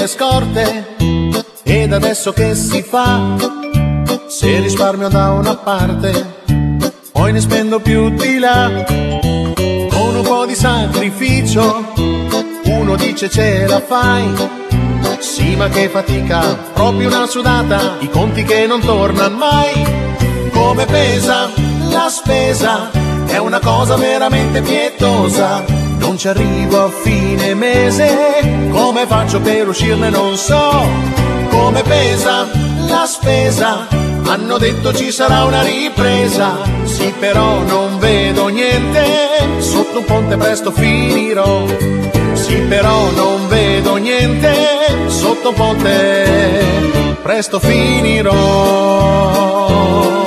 le scorte. Ed adesso che si fa? Se risparmio da una parte, poi ne spendo più di là. Con un po' di sacrificio uno dice ce la fai. Sì, ma che fatica, proprio una sudata, i conti che non tornano mai. Come pesa la spesa, è una cosa veramente pietosa. Non ci arrivo a fine mese, come faccio per uscirne non so. Come pesa la spesa, hanno detto ci sarà una ripresa. Sì, però non vedo niente, sotto un ponte presto finirò. Sì, però non vedo niente, sotto un ponte presto finirò.